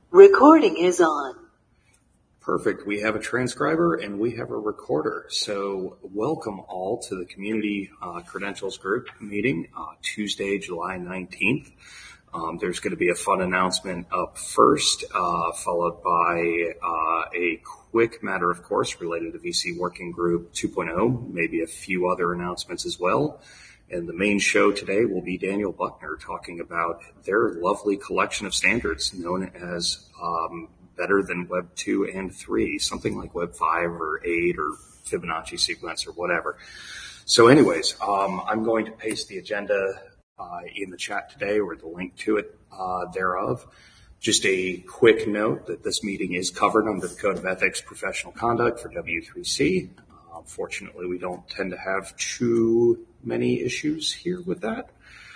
Recording is on. Perfect. We have a transcriber and we have a recorder. So welcome all to the Community Credentials Group meeting, Tuesday, July 19th. There's going to be a fun announcement up first, followed by a quick matter, of course, related to VC Working Group 2.0, maybe a few other announcements as well. And the main show today will be Daniel Buckner talking about their lovely collection of standards known as Better Than Web 2 and 3, something like Web 5 or 8 or Fibonacci sequence or whatever. So anyways, I'm going to paste the agenda in the chat today, or the link to it thereof. Just a quick note that this meeting is covered under the Code of Ethics Professional Conduct for W3C. Fortunately, we don't tend to have too many issues here with that.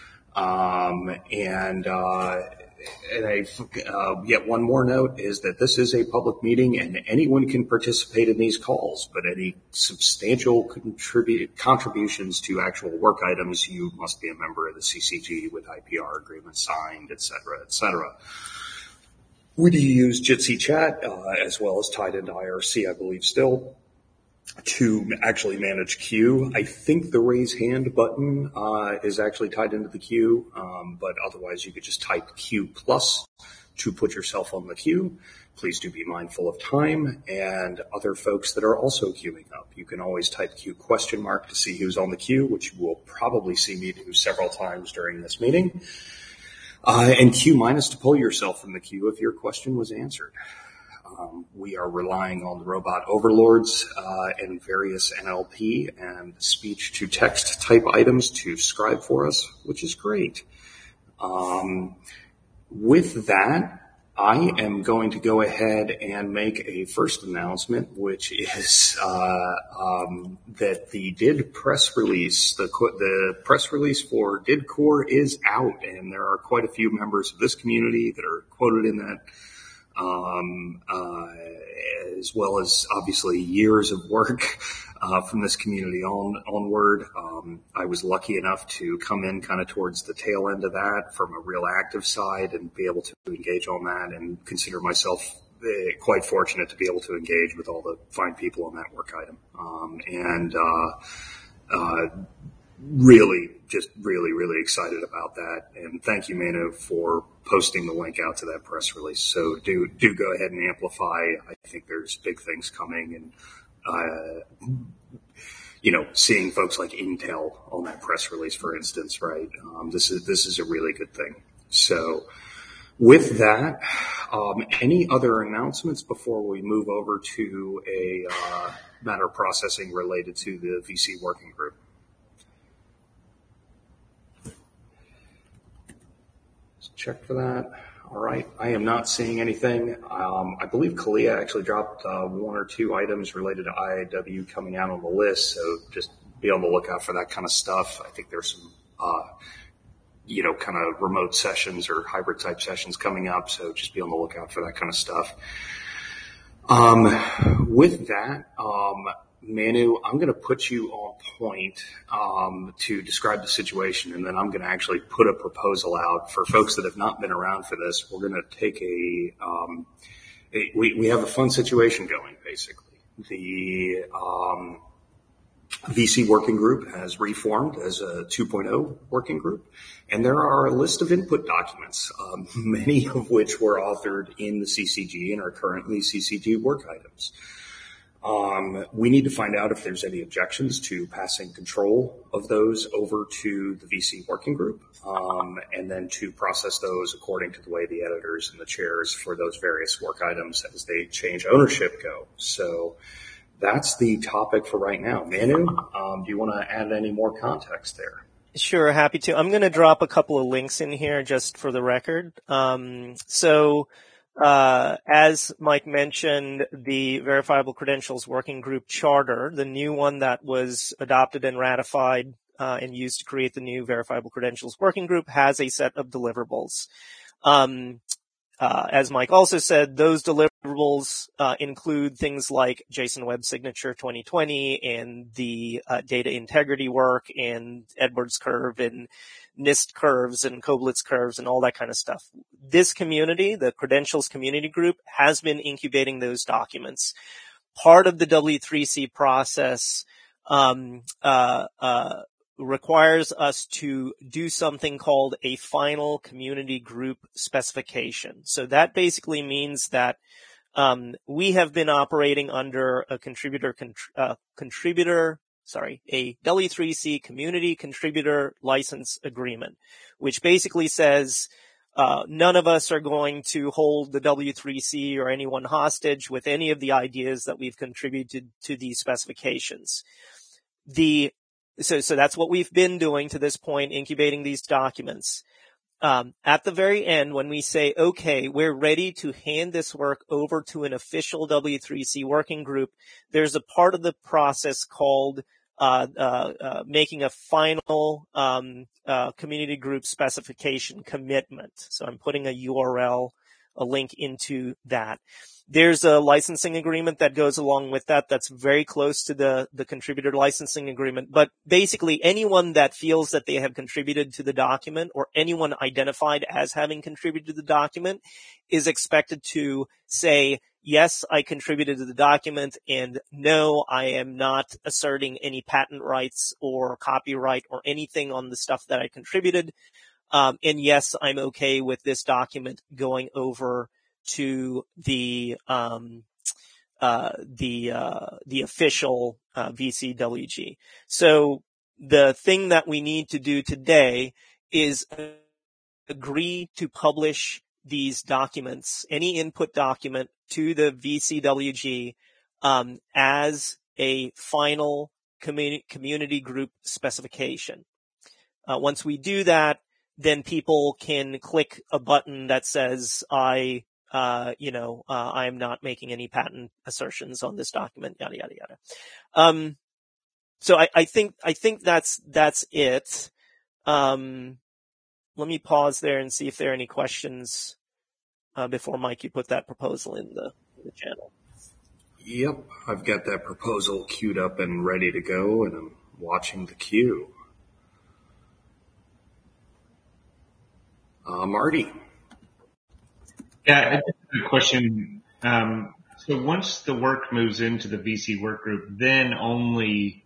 Yet one more note is that this is a public meeting and anyone can participate in these calls, but any substantial contributions to actual work items, you must be a member of the CCG with IPR agreement signed, et cetera, et cetera. We do use Jitsi Chat as well as tied into IRC, I believe, still, to actually manage queue. I think the raise hand button is actually tied into the queue, but otherwise you could just type Q+ to put yourself on the queue. Please do be mindful of time and other folks that are also queuing up. You can always type Q ? To see who's on the queue, which you will probably see me do several times during this meeting. And Q- to pull yourself from the queue if your question was answered. We are relying on the robot overlords and various NLP and speech-to-text type items to scribe for us, which is great. With that, I am going to go ahead and make a first announcement, which is that the DID press release, the press release for DID Core is out, and there are quite a few members of this community that are quoted in that. As well as obviously years of work from this community onward. I was lucky enough to come in kind of towards the tail end of that from a real active side and be able to engage on that, and consider myself quite fortunate to be able to engage with all the fine people on that work item. Really excited about that. And thank you, Manu, for posting the link out to that press release. So do go ahead and amplify. I think there's big things coming, and, seeing folks like Intel on that press release, for instance, right? This is a really good thing. So with that, any other announcements before we move over to a matter processing related to the VC working group? Check for that. All right. I am not seeing anything. I believe Kalia actually dropped one or two items related to IIW coming out on the list, so just be on the lookout for that kind of stuff. I think there's some, kind of remote sessions or hybrid type sessions coming up, so just be on the lookout for that kind of stuff. With that, Manu, I'm going to put you on point to describe the situation, and then I'm going to actually put a proposal out for folks that have not been around for this. We're going to take we have a fun situation going, basically. The VC working group has reformed as a 2.0 working group, and there are a list of input documents, many of which were authored in the CCG and are currently CCG work items. We need to find out if there's any objections to passing control of those over to the VC working group, and then to process those according to the way the editors and the chairs for those various work items as they change ownership go. So that's the topic for right now. Manu, do you want to add any more context there? Sure, happy to. I'm going to drop a couple of links in here just for the record. As Mike mentioned, the Verifiable Credentials Working Group Charter, the new one that was adopted and ratified and used to create the new Verifiable Credentials Working Group, has a set of deliverables. As Mike also said, those deliverables deliverables include things like JSON Web Signature 2020 and the data integrity work and Edwards curve and NIST curves and Koblitz curves and all that kind of stuff. This community, the Credentials Community Group, has been incubating those documents. Part of the W3C process requires us to do something called a final community group specification. So that basically means that we have been operating under a a W3C community contributor license agreement, which basically says none of us are going to hold the W3C or anyone hostage with any of the ideas that we've contributed to these specifications. So that's what we've been doing to this point, incubating these documents. At the very end, when we say, okay, we're ready to hand this work over to an official W3C working group, there's a part of the process called making a final community group specification commitment. So I'm putting a URL, a link into that. There's a licensing agreement that goes along with that. That's very close to the contributor licensing agreement. But basically, anyone that feels that they have contributed to the document or anyone identified as having contributed to the document is expected to say, yes, I contributed to the document, and no, I am not asserting any patent rights or copyright or anything on the stuff that I contributed. And yes, I'm okay with this document going over to the official VCWG. So the thing that we need to do today is agree to publish these documents, any input document, to the VCWG as a final community group specification. Once we do that, then people can click a button that says, I am not making any patent assertions on this document, yada, yada, yada. So I think that's it. Let me pause there and see if there are any questions, before Mike, you put that proposal in the channel. Yep. I've got that proposal queued up and ready to go, and I'm watching the queue. Marty. Yeah, I have a question. So once the work moves into the VC work group, then only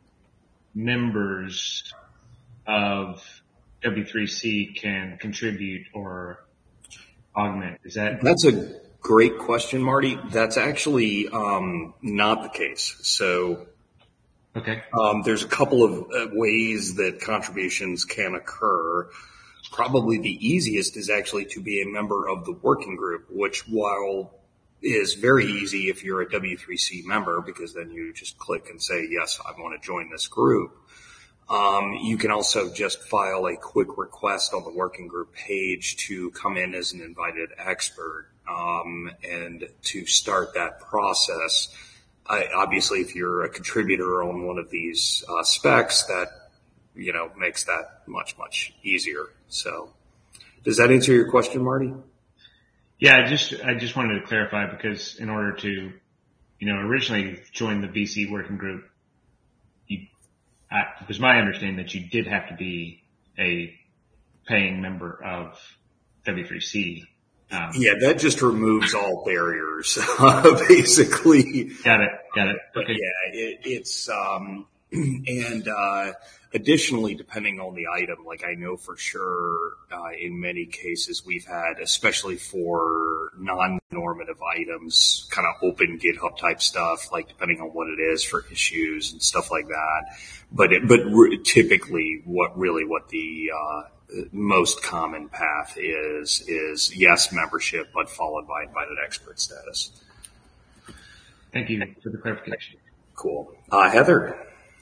members of W3C can contribute or augment. That's a great question, Marty. That's actually not the case. So okay. There's a couple of ways that contributions can occur. Probably the easiest is actually to be a member of the working group, which, while is very easy if you're a W3C member, because then you just click and say, yes, I want to join this group. You can also just file a quick request on the working group page to come in as an invited expert, and to start that process. Obviously, if you're a contributor on one of these specs, that makes that much, much easier. So does that answer your question, Marty? Yeah, I just wanted to clarify, because in order to, originally join the VC working group, it was my understanding that you did have to be a paying member of W3C. Yeah, that just removes all barriers, basically. Got it. Okay. But yeah, it's, and additionally, depending on the item, like I know for sure in many cases we've had, especially for non-normative items, kind of open GitHub type stuff, like depending on what it is for issues and stuff like that. But typically what the most common path is yes, membership, but followed by invited expert status. Thank you for the clarification. Cool. Heather.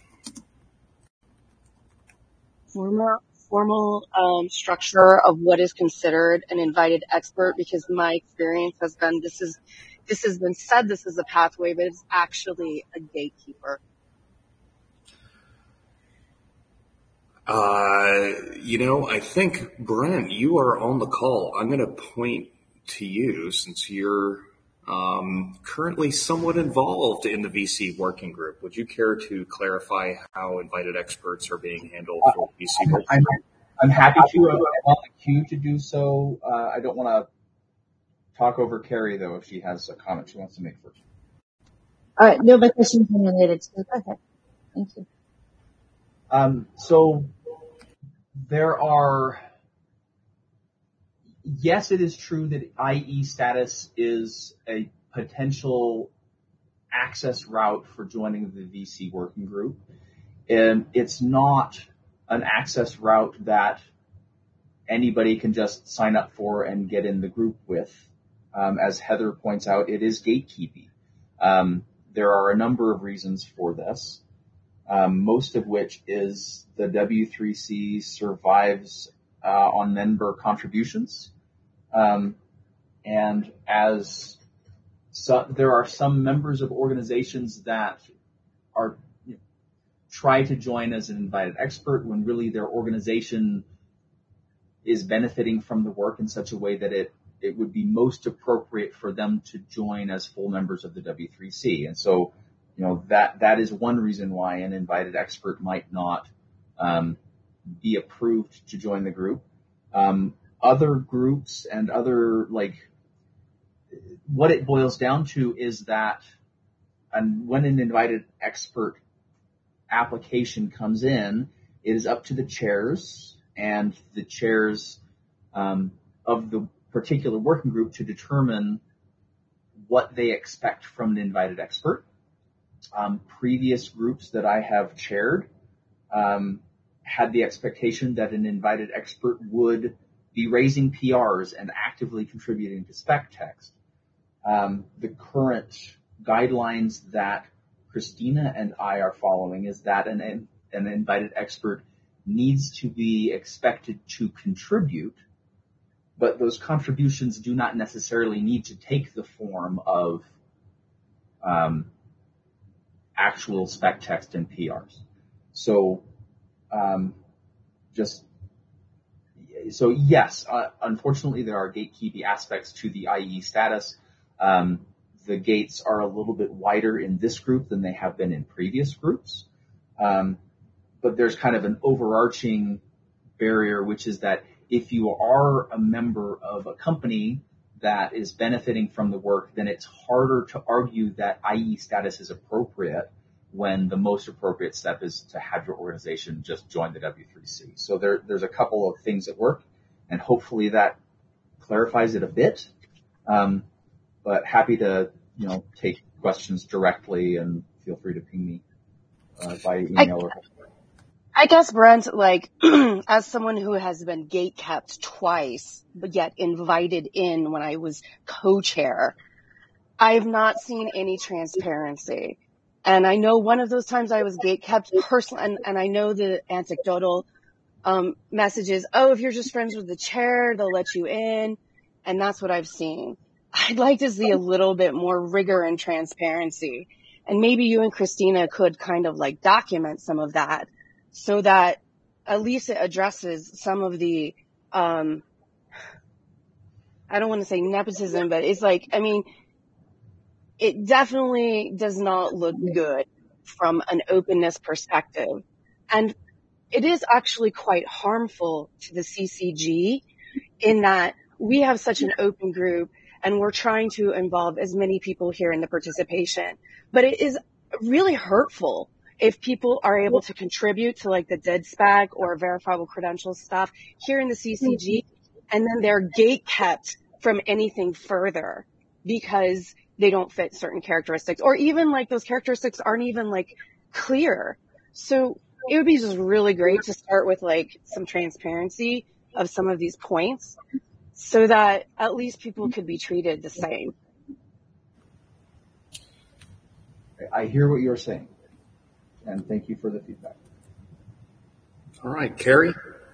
Formal structure of what is considered an invited expert, because my experience has been this has been said this is a pathway, but it's actually a gatekeeper. I think, Brent, you are on the call. I'm going to point to you since you're currently somewhat involved in the VC working group. Would you care to clarify how invited experts are being handled for the VC working group? I'm happy to. I'm on the queue to do so. I don't want to talk over Carrie, though, if she has a comment she wants to make first. No, my question is related to. Go ahead. Thank you. So there are. Yes, it is true that IE status is a potential access route for joining the VC working group. And it's not an access route that anybody can just sign up for and get in the group with. As Heather points out, it is gatekeeping. There are a number of reasons for this, most of which is the W3C survives on member contributions. And as there are some members of organizations that are try to join as an invited expert when really their organization is benefiting from the work in such a way that it would be most appropriate for them to join as full members of the W3C. And so, that is one reason why an invited expert might not be approved to join the group. Other groups and other, what it boils down to is that when an invited expert application comes in, it is up to the chairs and the chairs of the particular working group to determine what they expect from an invited expert. Previous groups that I have chaired had the expectation that an invited expert would be raising PRs and actively contributing to spec text. The current guidelines that Christina and I are following is that an invited expert needs to be expected to contribute, but those contributions do not necessarily need to take the form of actual spec text and PRs. So, yes, unfortunately there are gatekeeping aspects to the IE status. The gates are a little bit wider in this group than they have been in previous groups. But there's kind of an overarching barrier, which is that if you are a member of a company that is benefiting from the work, then it's harder to argue that IE status is appropriate when the most appropriate step is to have your organization just join the W3C. So there's a couple of things at work, and hopefully that clarifies it a bit. But happy to, take questions directly, and feel free to ping me by email. I guess, Brent, as someone who has been gate kept twice, but yet invited in when I was co-chair, I've not seen any transparency. And I know one of those times I was gate kept personally, and I know the anecdotal messages, if you're just friends with the chair, they'll let you in. And that's what I've seen. I'd like to see a little bit more rigor and transparency. And maybe you and Christina could kind of document some of that so that at least it addresses some of the, I don't want to say nepotism, but it's it definitely does not look good from an openness perspective. And it is actually quite harmful to the CCG in that we have such an open group and we're trying to involve as many people here in the participation. But it is really hurtful if people are able to contribute to the dead spec or verifiable credentials stuff here in the CCG, and then they're gate kept from anything further because they don't fit certain characteristics, or even those characteristics aren't even clear. So it would be just really great to start with some transparency of some of these points so that at least people could be treated the same. I hear what you're saying, and thank you for the feedback. All right, Carrie?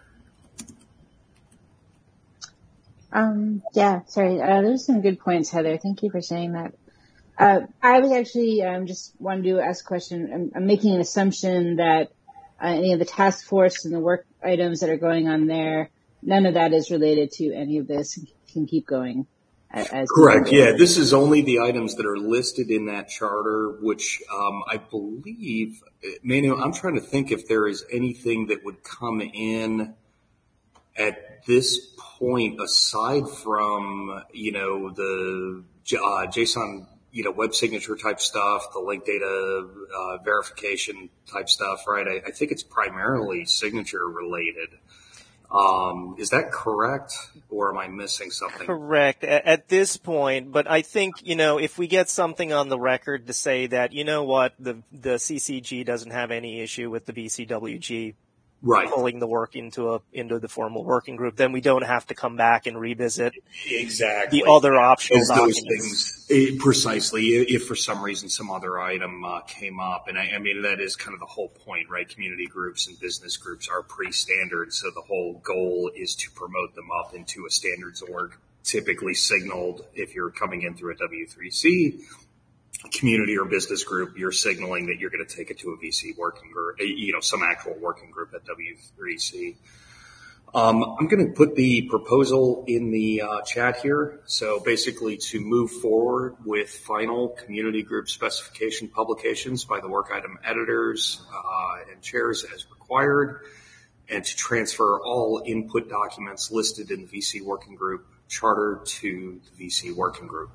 Yeah, sorry. There's some good points, Heather. Thank you for saying that. I was actually just wanted to ask a question. I'm making an assumption that any of the task force and the work items that are going on there, none of that is related to any of this. Can keep going as correct. Yeah, this is only the items that are listed in that charter, which I believe, Manu, I'm trying to think if there is anything that would come in at this point aside from, the JSON, web signature type stuff, the link data verification type stuff, right? I think it's primarily signature related. Is that correct, or am I missing something? Correct at this point, but I think, if we get something on the record to say that, the CCG doesn't have any issue with the BCWG right. pulling the work into the formal working group, then we don't have to come back and revisit exactly the other optional those documents. Things, precisely, if for some reason some other item came up. And I mean, that is kind of the whole point, right? Community groups and business groups are pre-standard, so the whole goal is to promote them up into a standards org, typically signaled if you're coming in through a W3C community or business group, you're signaling that you're going to take it to a VC working group, some actual working group at W3C. I'm going to put the proposal in the chat here. So basically to move forward with final community group specification publications by the work item editors and chairs as required, and to transfer all input documents listed in the VC working group charter to the VC working group.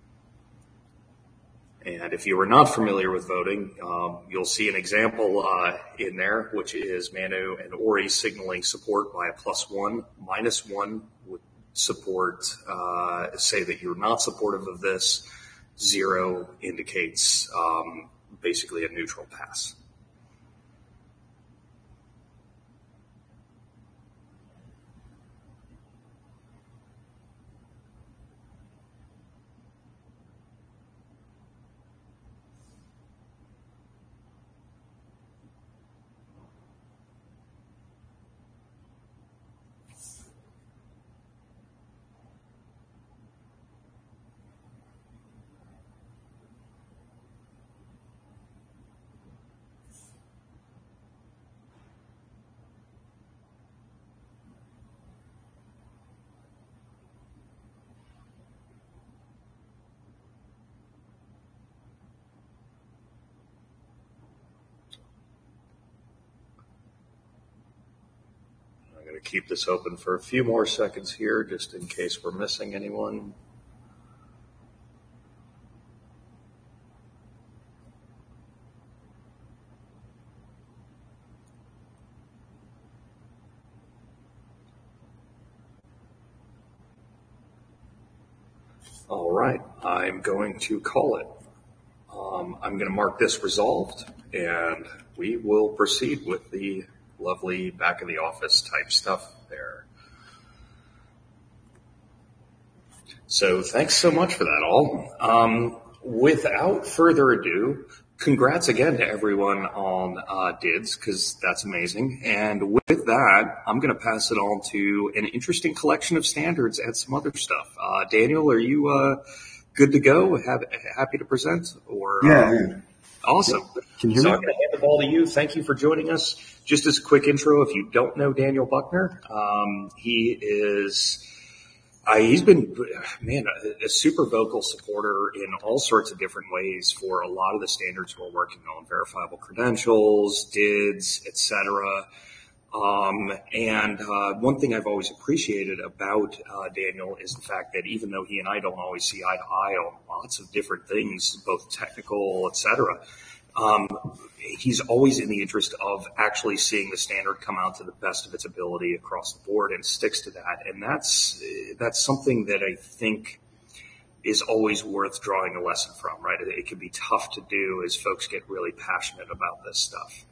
And if you are not familiar with voting, you'll see an example in there, which is Manu and Ori signaling support by a +1, -1 would support, say that you're not supportive of this. 0 indicates basically a neutral pass. Keep this open for a few more seconds here, just in case we're missing anyone. All right, I'm going to call it. I'm going to mark this resolved, and we will proceed with the lovely back of the office type stuff there. So thanks so much for that all. Without further ado, congrats again to everyone on DIDS, because that's amazing. And with that, I'm going to pass it on to an interesting collection of standards and some other stuff. Daniel, are you good to go? Happy to present? Or yeah. Awesome. Can you hear me? So I'm going to hand the ball to you. Thank you for joining us. Just as a quick intro, if you don't know Daniel Buckner, he's been, a super vocal supporter in all sorts of different ways for a lot of the standards we're working on, verifiable credentials, DIDS, et cetera. And one thing I've always appreciated about Daniel is the fact that even though he and I don't always see eye to eye on lots of different things, both technical, et cetera, he's always in the interest of actually seeing the standard come out to the best of its ability across the board, and sticks to that. And that's something that I think is always worth drawing a lesson from, right? It can be tough to do as folks get really passionate about this stuff.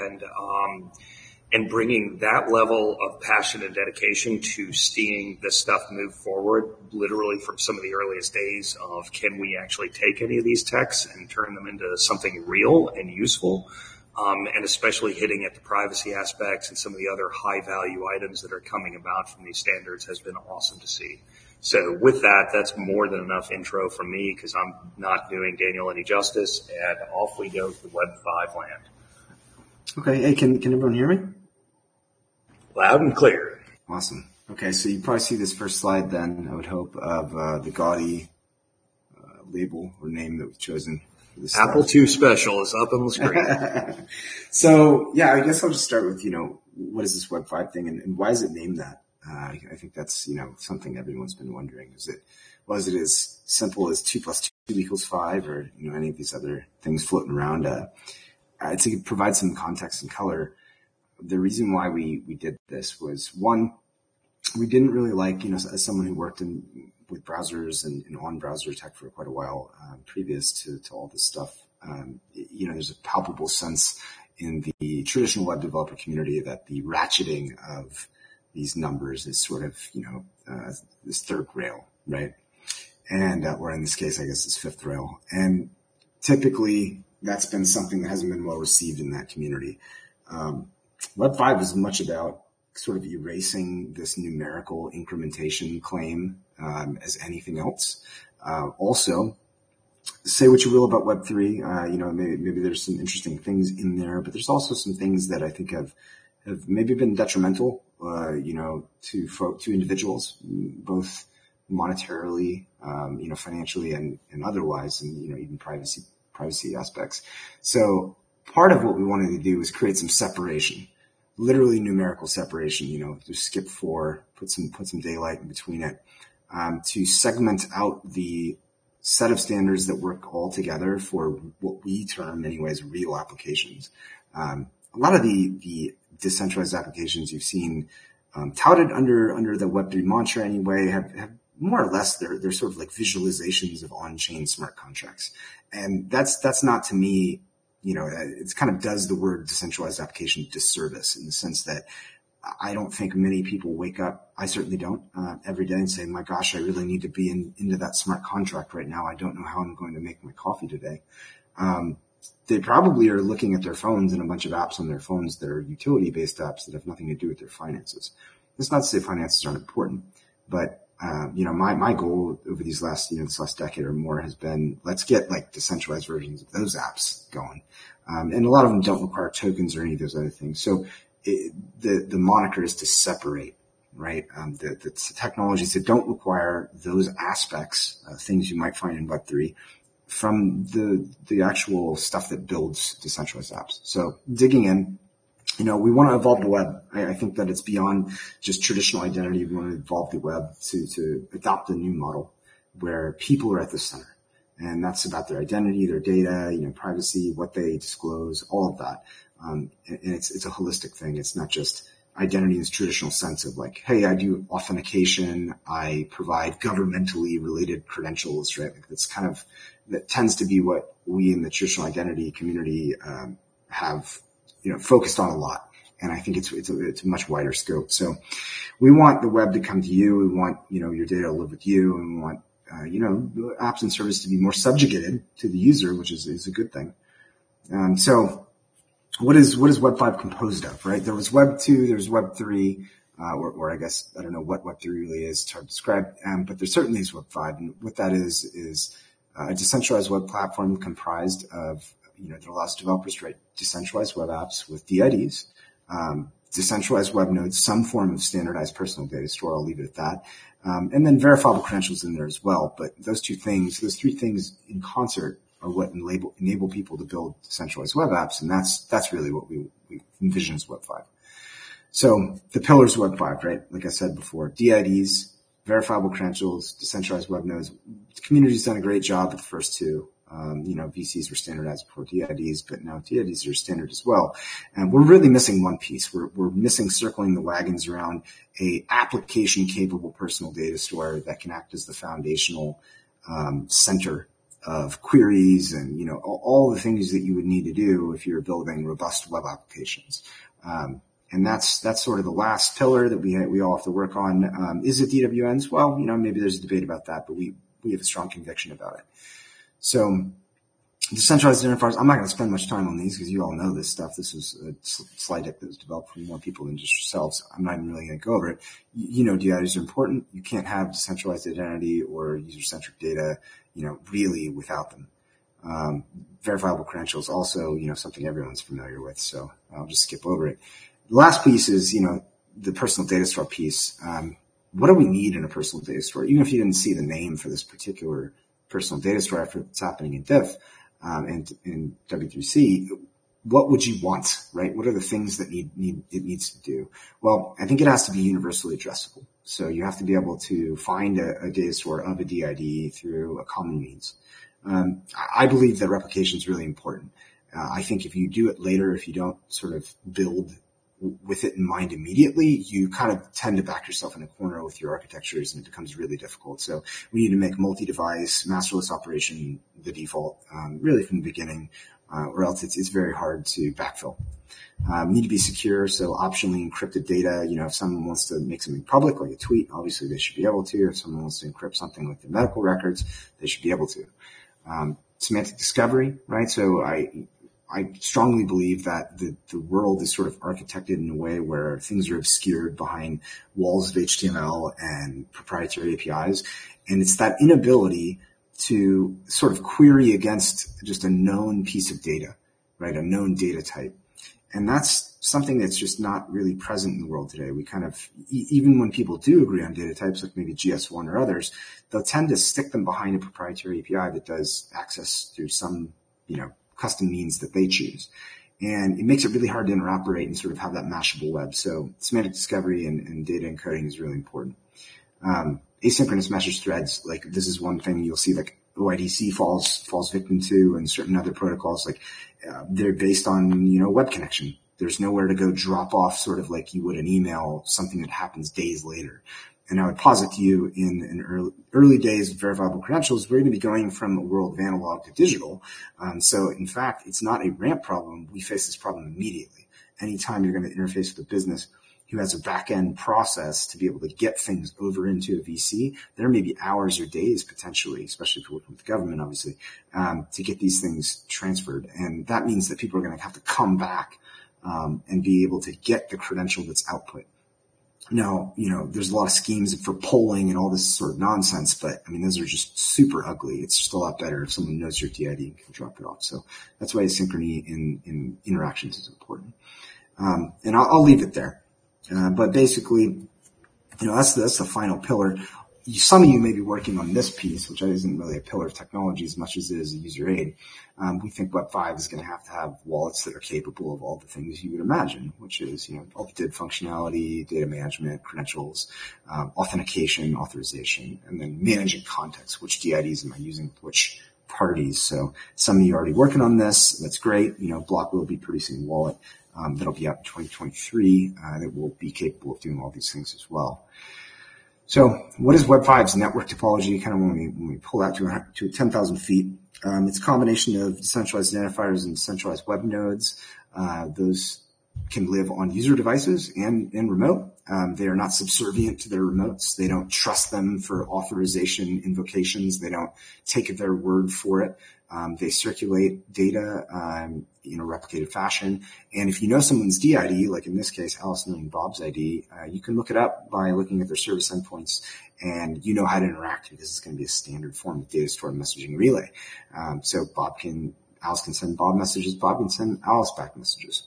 And bringing that level of passion and dedication to seeing this stuff move forward, literally from some of the earliest days of can we actually take any of these texts and turn them into something real and useful, and especially hitting at the privacy aspects and some of the other high value items that are coming about from these standards has been awesome to see. So with that, that's more than enough intro from me, because I'm not doing Daniel any justice, and off we go to Web 5 land. Okay. Hey, can everyone hear me? Loud and clear. Awesome. Okay, so you probably see this first slide then, I would hope, of the gaudy label or name that was chosen for this Apple II Special is up on the screen. So, yeah, I guess I'll just start with, what is this Web 5 thing and why is it named that? I think that's, something everyone's been wondering. Was it as simple as 2 + 2 = 5 or, any of these other things floating around? To provide some context and color, the reason why we did this was, one, we didn't really like, as someone who worked with browsers and on browser tech for quite a while, previous to all this stuff, there's a palpable sense in the traditional web developer community that the ratcheting of these numbers is sort of, this third rail, right? And, or in this case, I guess it's fifth rail. And typically that's been something that hasn't been well received in that community. Web 5 is much about sort of erasing this numerical incrementation claim, as anything else. Also, say what you will about Web 3, maybe there's some interesting things in there, but there's also some things that I think have maybe been detrimental, to individuals, both monetarily, financially and otherwise, and, even privacy aspects. So part of what we wanted to do was create some separation, literally numerical separation, just skip 4, put some daylight in between it, to segment out the set of standards that work all together for what we term anyways, real applications. A lot of the decentralized applications you've seen, touted under the Web3 mantra anyway have more or less they're sort of like visualizations of on-chain smart contracts. And that's not, to me, it kind of does the word decentralized application disservice in the sense that I don't think many people wake up, I certainly don't, every day and say, my gosh, I really need to be into that smart contract right now. I don't know how I'm going to make my coffee today. They probably are looking at their phones and a bunch of apps on their phones that are utility-based apps that have nothing to do with their finances. That's not to say finances aren't important, but my goal over these last, this last decade or more has been, let's get like decentralized versions of those apps going. And a lot of them don't require tokens or any of those other things. So the moniker is to separate, right? The technologies that don't require those aspects, things you might find in Web3 from the actual stuff that builds decentralized apps. So digging in, we want to evolve the web. I think that it's beyond just traditional identity. We want to evolve the web to adopt a new model where people are at the center. And that's about their identity, their data, privacy, what they disclose, all of that. And it's a holistic thing. It's not just identity in its traditional sense of like, hey, I do authentication. I provide governmentally related credentials, right? That tends to be what we in the traditional identity community, have, focused on a lot. And I think it's a much wider scope. So we want the web to come to you. We want, your data to live with you, and we want, apps and services to be more subjugated to the user, which is a good thing. So what is Web 5 composed of, right? There was Web 2, there's Web 3, or I guess, I don't know what Web 3 really is. It's hard to describe. But there certainly is Web 5. And what that is a decentralized web platform comprised of, that allows developers to write decentralized web apps with DIDs, decentralized web nodes, some form of standardized personal data store. I'll leave it at that. And then verifiable credentials in there as well. But those three things in concert are what enable people to build decentralized web apps. And that's really what we envision as Web 5. So the pillars of Web 5, right? Like I said before, DIDs, verifiable credentials, decentralized web nodes. The community's done a great job with the first two. VCs were standardized before DIDs, but now DIDs are standard as well. And we're really missing one piece. We're missing circling the wagons around a application capable personal data store that can act as the foundational, center of queries and, all the things that you would need to do if you're building robust web applications. And that's sort of the last pillar that we all have to work on. Is it DWNs? Well, maybe there's a debate about that, but we have a strong conviction about it. So decentralized identifiers, I'm not going to spend much time on these because you all know this stuff. This was a slide deck that was developed for more people than just yourselves. I'm not even really going to go over it. DIDs are important. You can't have decentralized identity or user-centric data, really without them. Verifiable credentials also, something everyone's familiar with. So I'll just skip over it. The last piece is, the personal data store piece, what do we need in a personal data store? Even if you didn't see the name for this particular personal data store after what's happening in Diff and in W3C, what would you want, right? What are the things that it needs to do? Well, I think it has to be universally addressable. So you have to be able to find a data store of a DID through a common means. I believe that replication is really important. I think if you do it later, if you don't sort of build with it in mind immediately, you kind of tend to back yourself in a corner with your architectures, and it becomes really difficult. So we need to make multi-device masterless operation the default, really from the beginning, or else it's very hard to backfill. Need to be secure, so optionally encrypted data. If someone wants to make something public, like a tweet, obviously they should be able to. If someone wants to encrypt something like their medical records, they should be able to. Semantic discovery, right? So I strongly believe that the world is sort of architected in a way where things are obscured behind walls of HTML and proprietary APIs. And it's that inability to sort of query against just a known piece of data, right? A known data type. And that's something that's just not really present in the world today. We kind of, even when people do agree on data types, like maybe GS1 or others, they'll tend to stick them behind a proprietary API that does access through some, custom means that they choose. And it makes it really hard to interoperate and sort of have that mashable web. So semantic discovery and data encoding is really important. Asynchronous message threads, like this is one thing you'll see like OIDC falls victim to, and certain other protocols, like they're based on, web connection. There's nowhere to go drop off sort of like you would an email, something that happens days later. And I would posit to you in early days of verifiable credentials, we're going to be going from a world of analog to digital. So in fact, it's not a ramp problem. We face this problem immediately. Anytime you're going to interface with a business who has a back-end process to be able to get things over into a VC, there may be hours or days potentially, especially if you're working with the government, obviously, to get these things transferred. And that means that people are going to have to come back and be able to get the credential that's output. Now, there's a lot of schemes for polling and all this sort of nonsense, but those are just super ugly. It's just a lot better if someone knows your DID and can drop it off. So that's why asynchrony in interactions is important. And I'll leave it there. But basically, that's the final pillar. Some of you may be working on this piece, which isn't really a pillar of technology as much as it is a user aid. We think Web 5 is going to have wallets that are capable of all the things you would imagine, which is, all the DID functionality, data management, credentials, authentication, authorization, and then managing context. Which DIDs am I using with which parties? So some of you are already working on this. That's great. Block will be producing a wallet that'll be out in 2023 that will be capable of doing all these things as well. So what is Web 5's network topology? Kind of when we pull out to 10,000 feet, it's a combination of decentralized identifiers and decentralized web nodes. Those can live on user devices and remote. They are not subservient to their remotes. They don't trust them for authorization invocations. They don't take their word for it. They circulate data in a replicated fashion. And if you know someone's DID, like in this case, Alice knowing Bob's ID, you can look it up by looking at their service endpoints, and you know how to interact because it's going to be a standard form of data store messaging relay. So Alice can send Bob messages, Bob can send Alice back messages.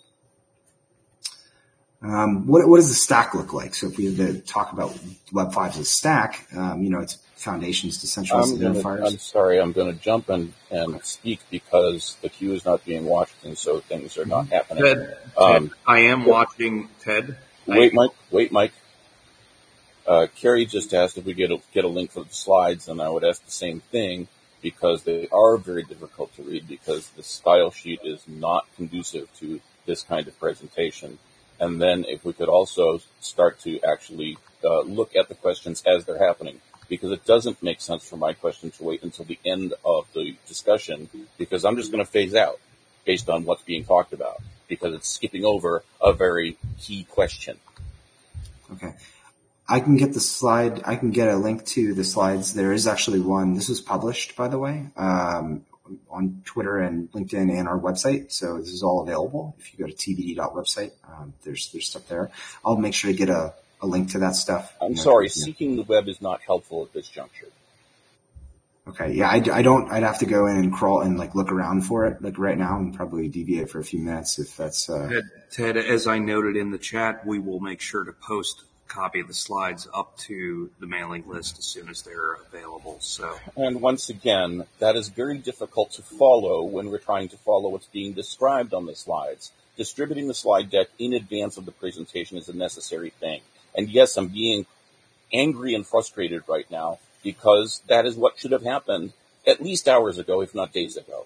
What does the stack look like? So if we have to talk about Web 5 as a stack, it's foundations, decentralized identifiers. I'm sorry, I'm going to jump and speak because the queue is not being watched, and so things are not happening. Ted, I am watching Ted. Wait, Mike. Carrie just asked if we get a link for the slides, and I would ask the same thing because they are very difficult to read because the style sheet is not conducive to this kind of presentation. And then if we could also start to actually look at the questions as they're happening, because it doesn't make sense for my question to wait until the end of the discussion, because I'm just going to phase out based on what's being talked about, because it's skipping over a very key question. Okay. I can get the slide. I can get a link to the slides. There is actually one. This was published, by the way, on Twitter and LinkedIn and our website. So this is all available. If you go to tbd.website, there's stuff there. I'll make sure to get a link to that stuff. I'm sorry, seeking the web is not helpful at this juncture. Okay. Yeah. I'd have to go in and crawl and like look around for it like right now and probably deviate for a few minutes if that's, Ted, as I noted in the chat, we will make sure to post a copy of the slides up to the mailing list as soon as they're available. So, And once again, that is very difficult to follow when we're trying to follow what's being described on the slides. Distributing the slide deck in advance of the presentation is a necessary thing. And yes, I'm being angry and frustrated right now because that is what should have happened at least hours ago, if not days ago.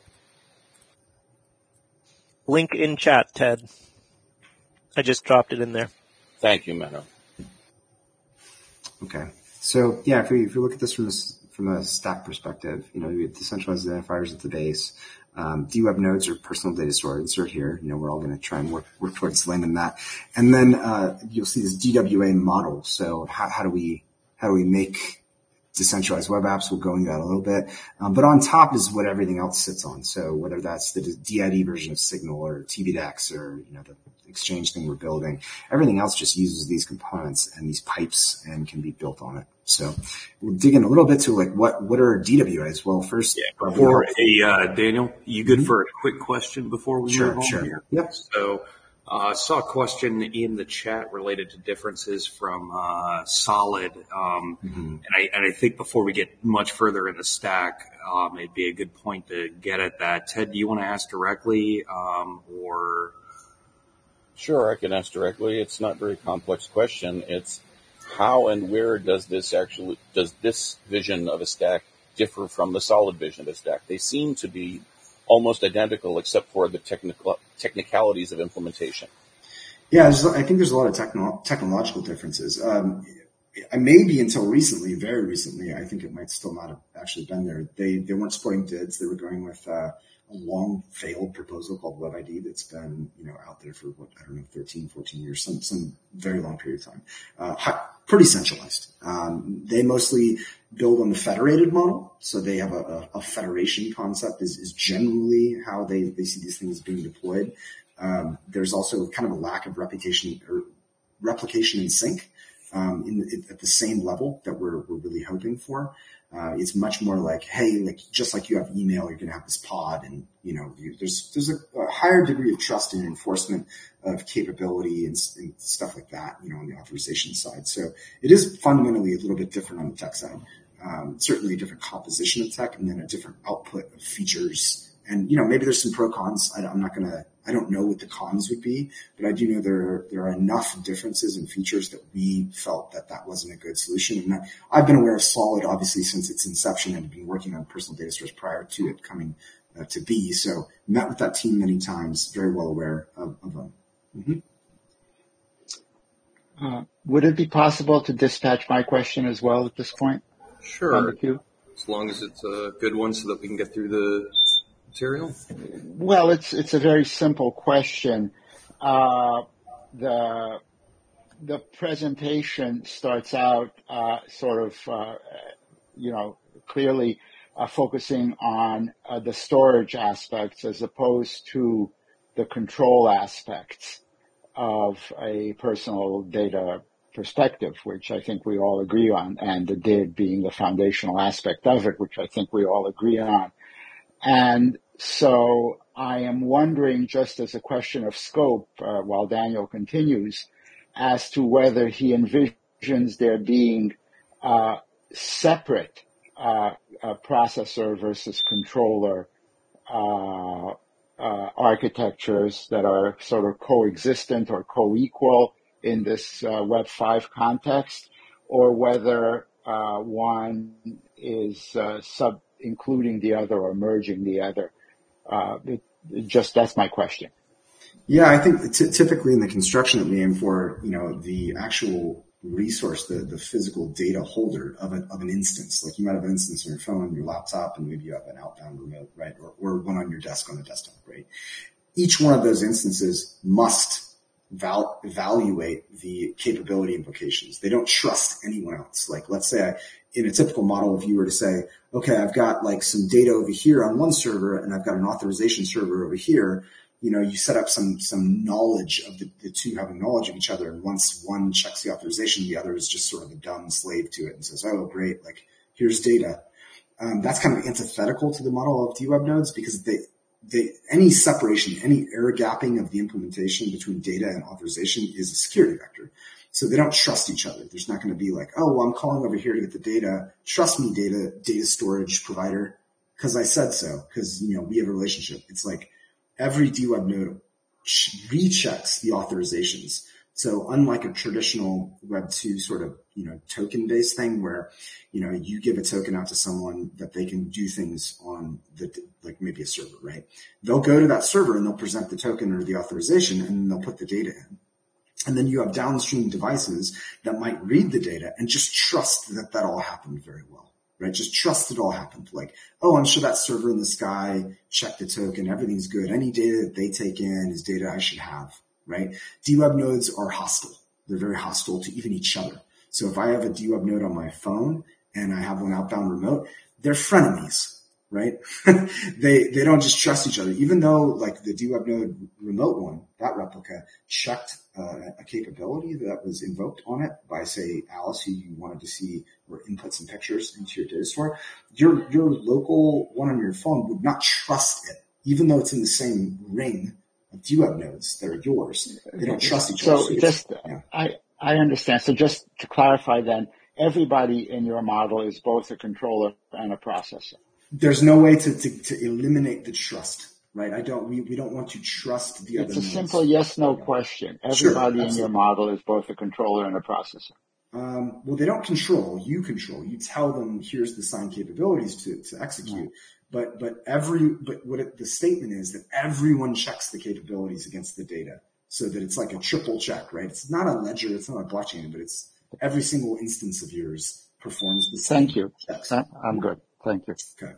Link in chat, Ted. I just dropped it in there. Thank you, Menno. okay. So yeah, if we look at this from a stack perspective, we have decentralized identifiers at the base. DWeb nodes or personal data store insert here. We're all going to try and work towards landing that. And then, you'll see this DWA model. So how do we make decentralized web apps? We'll go into that a little bit. But on top is what everything else sits on. So whether that's the DID version of Signal or TBDEX or, the Exchange thing we're building, everything else just uses these components and these pipes and can be built on it. So we'll dig in a little bit to like what are DWAs? Well, first, Daniel, you good for a quick question before we move on here? Yep. So, saw a question in the chat related to differences from Solid, and I think before we get much further in the stack, it'd be a good point to get at that. Ted, do you want to ask directly, or? Sure, I can ask directly. It's not a very complex question. It's how and where does this vision of a stack differ from the Solid vision of a stack? They seem to be almost identical except for the technicalities of implementation. Yeah, I think there's a lot of technological differences. Maybe until recently, very recently, I think it might still not have actually been there. They weren't supporting DIDs. They were going with a long failed proposal called WebID that's been, out there for 13, 14 years, some very long period of time. Pretty centralized. They mostly build on the federated model. So they have a federation concept is generally how they see these things being deployed. There's also kind of a lack of replication in sync, at the same level that we're really hoping for. It's much more like, hey, like just like you have email, you're going to have this pod, and there's a higher degree of trust and enforcement of capability and stuff like that, on the authorization side. So it is fundamentally a little bit different on the tech side. Certainly a different composition of tech, and then a different output of features. And maybe there's some pro cons. I don't know what the cons would be, but I do know there are enough differences in features that we felt that wasn't a good solution. And I've been aware of Solid, obviously, since its inception and been working on personal data stores prior to it coming to be. So met with that team many times, very well aware of them. Mm-hmm. Would it be possible to dispatch my question as well at this point? Sure. As long as it's a good one so that we can get through the material? Well, it's a very simple question. The presentation starts out clearly focusing on the storage aspects as opposed to the control aspects of a personal data perspective, which I think we all agree on, and the DID being the foundational aspect of it, which I think we all agree on. And so I am wondering, just as a question of scope, while Daniel continues, as to whether he envisions there being separate processor versus controller architectures that are sort of coexistent or co-equal in this Web 5 context, or whether one is including the other or merging the other. That's my question. Yeah, I think typically in the construction that we aim for, the actual resource, the physical data holder of an instance, like you might have an instance on your phone, your laptop, and maybe you have an outbound remote, right? Or one on your desk on the desktop, right? Each one of those instances must evaluate the capability implications. They don't trust anyone else. Like, let's say in a typical model, if you were to say, okay, I've got like some data over here on one server and I've got an authorization server over here, you set up some knowledge of the two having knowledge of each other. And once one checks the authorization, the other is just sort of a dumb slave to it and says, oh, great, like here's data. that's kind of antithetical to the model of DWeb nodes because any separation, any air gapping of the implementation between data and authorization is a security vector. So they don't trust each other. There's not going to be like, oh, well, I'm calling over here to get the data. Trust me, data storage provider, because I said so, because, we have a relationship. It's like every DWeb node rechecks the authorizations. So unlike a traditional Web 2 sort of, token-based thing where, you give a token out to someone that they can do things on like maybe a server, right? They'll go to that server and they'll present the token or the authorization and then they'll put the data in. And then you have downstream devices that might read the data and just trust that all happened very well, right? Just trust it all happened. Like, oh, I'm sure that server in the sky checked the token. Everything's good. Any data that they take in is data I should have, right? DWeb nodes are hostile. They're very hostile to even each other. So if I have a DWeb node on my phone and I have one outbound remote, they're frenemies, right? They don't just trust each other, even though like the DWeb node remote one, that replica checked a capability that was invoked on it by, say, Alice, who you wanted to see or input some pictures into your data store. Your local one on your phone would not trust it, even though it's in the same ring of DWeb nodes that are yours. They don't trust each other. I understand. So just to clarify then, everybody in your model is both a controller and a processor. There's no way to eliminate the trust, right? We don't want to trust the other nodes. It's a simple yes/no question. Everybody in your model is both a controller and a processor. Well, they don't control. You control. You tell them, here's the signed capabilities to execute. But the statement is that everyone checks the capabilities against the data so that it's like a triple check, right? It's not a ledger. It's not a blockchain, but it's every single instance of yours performs the same. Thank you. Checks. I'm good. Thank you. Okay.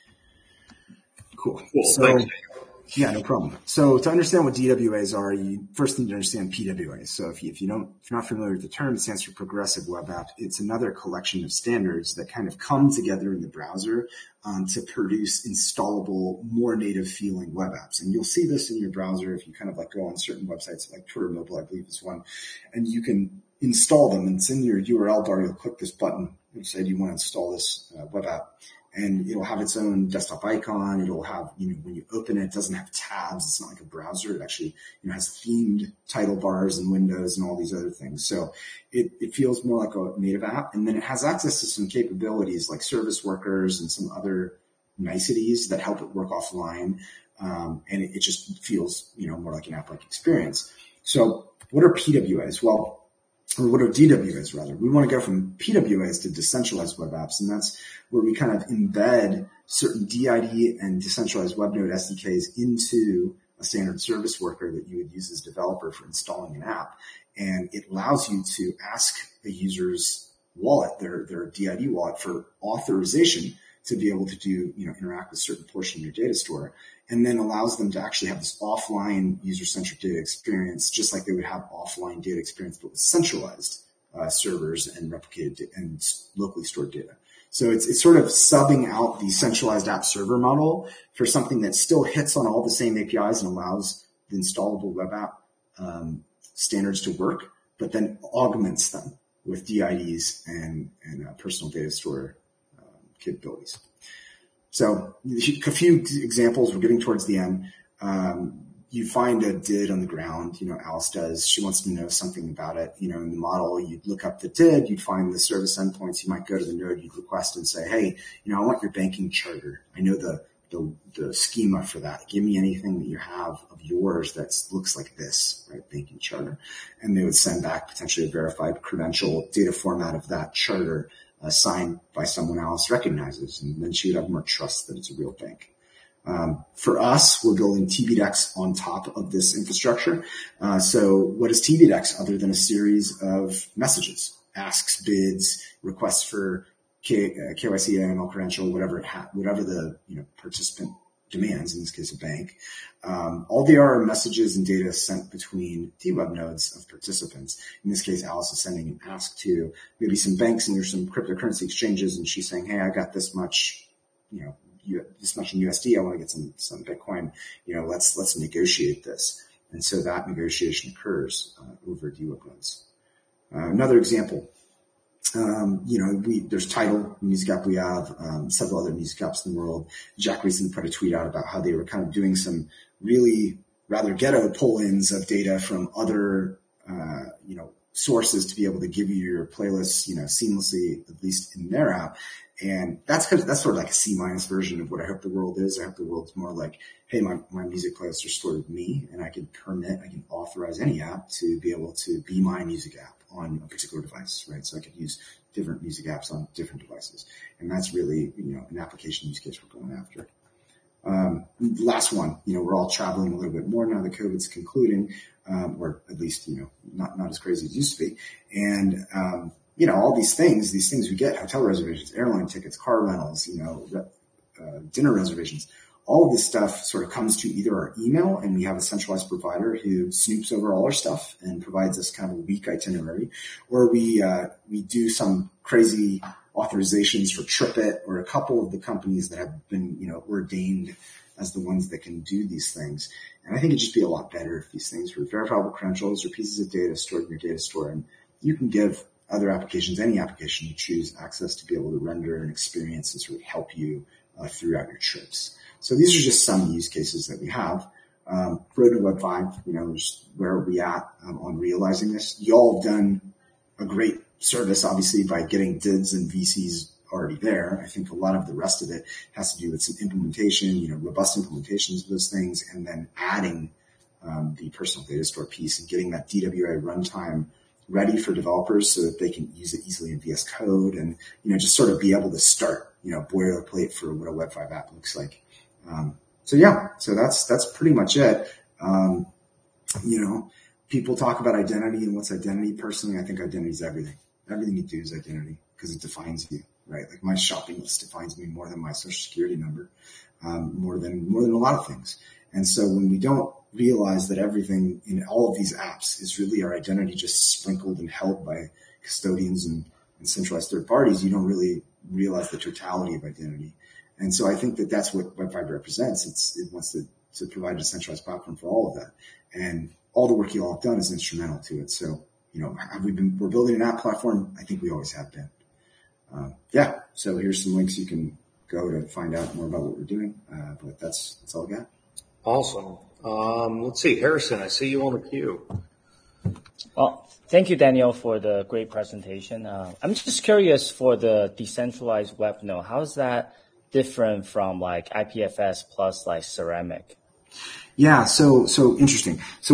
Cool. So, yeah, no problem. So to understand what DWAs are, you first need to understand PWAs. So if you're not familiar with the term, it stands for Progressive Web App. It's another collection of standards that kind of come together in the browser to produce installable, more native feeling web apps. And you'll see this in your browser if you kind of like go on certain websites like Twitter Mobile, I believe is one, and you can install them. And it's in your URL bar. You'll click this button and say, do you want to install this web app? And it'll have its own desktop icon. It'll have, when you open it, it doesn't have tabs. It's not like a browser. It actually, has themed title bars and windows and all these other things. So it feels more like a native app. And then it has access to some capabilities like service workers and some other niceties that help it work offline. And it just feels, more like an app-like experience. So what are PWAs? Well, or what are DWAs rather? We want to go from PWAs to decentralized web apps, and that's where we kind of embed certain DID and decentralized web node SDKs into a standard service worker that you would use as a developer for installing an app. And it allows you to ask a user's wallet, their DID wallet, for authorization to be able to do, interact with a certain portion of your data store, and then allows them to actually have this offline user-centric data experience, just like they would have offline data experience, but with centralized servers and replicated and locally stored data. So it's sort of subbing out the centralized app server model for something that still hits on all the same APIs and allows the installable web app standards to work, but then augments them with DIDs and personal data store capabilities. So a few examples. We're getting towards the end. You find a DID on the ground, Alice does. She wants to know something about it. In the model, you'd look up the DID, you'd find the service endpoints. You might go to the node, you'd request and say, hey, I want your banking charter. I know the schema for that. Give me anything that you have of yours that looks like this, right? Banking charter. And they would send back potentially a verified credential data format of that charter, signed by someone else recognizes, and then she would have more trust that it's a real bank. For us, we're building TBDEX on top of this infrastructure. So what is TBDEX other than a series of messages, asks, bids, requests for KYC, AML credential, whatever the participant demands, in this case a bank. All they are messages and data sent between DWeb nodes of participants. In this case, Alice is sending an ask to maybe some banks, and there's some cryptocurrency exchanges, and she's saying, hey, I got this much, this much in USD. I want to get some Bitcoin. Let's negotiate this. And so that negotiation occurs over DWeb nodes. Another example. There's Tidal music app we have, several other music apps in the world. Jack recently put a tweet out about how they were kind of doing some really rather ghetto pull-ins of data from other, sources to be able to give you your playlists, seamlessly, at least in their app. And that's sort of like a C- version of what I hope the world is. I hope the world's more like, hey, my music playlists are stored with me, and I can authorize any app to be able to be my music app on a particular device, right? So I could use different music apps on different devices. And that's really, an application use case we're going after. Last one, we're all traveling a little bit more now that COVID's concluding, or at least, not as crazy as it used to be. And, all these things we get, hotel reservations, airline tickets, car rentals, dinner reservations, all of this stuff sort of comes to either our email, and we have a centralized provider who snoops over all our stuff and provides us kind of a week itinerary, or we do some crazy authorizations for TripIt, or a couple of the companies that have been, ordained as the ones that can do these things. And I think it'd just be a lot better if these things were verifiable credentials or pieces of data stored in your data store, and you can give other applications, any application you choose, access to be able to render an experience and sort of help you throughout your trips. So these are just some use cases that we have. Road to Web 5, where are we at on realizing this? Y'all have done a great service, obviously, by getting DIDs and VCs already there. I think a lot of the rest of it has to do with some implementation, robust implementations of those things, and then adding the personal data store piece and getting that DWA runtime ready for developers so that they can use it easily in VS Code and, just sort of be able to start, boilerplate for what a Web 5 app looks like. So that's pretty much it. People talk about identity and what's identity. Personally, I think identity is everything. Everything you do is identity because it defines you, right? Like my shopping list defines me more than my social security number, more than a lot of things. And so when we don't realize that everything in all of these apps is really our identity, just sprinkled and held by custodians and centralized third parties, you don't really realize the totality of identity. And so I think that that's what Web 5 represents. It wants to provide a centralized platform for all of that. And all the work you all have done is instrumental to it. So, we're building an app platform. I think we always have been. So here's some links you can go to find out more about what we're doing. But that's all I got. Awesome. Let's see, Harrison, I see you on the queue. Well, thank you, Daniel, for the great presentation. I'm just curious for the decentralized web node, how is that different from like IPFS plus like Ceramic? Yeah, so interesting. So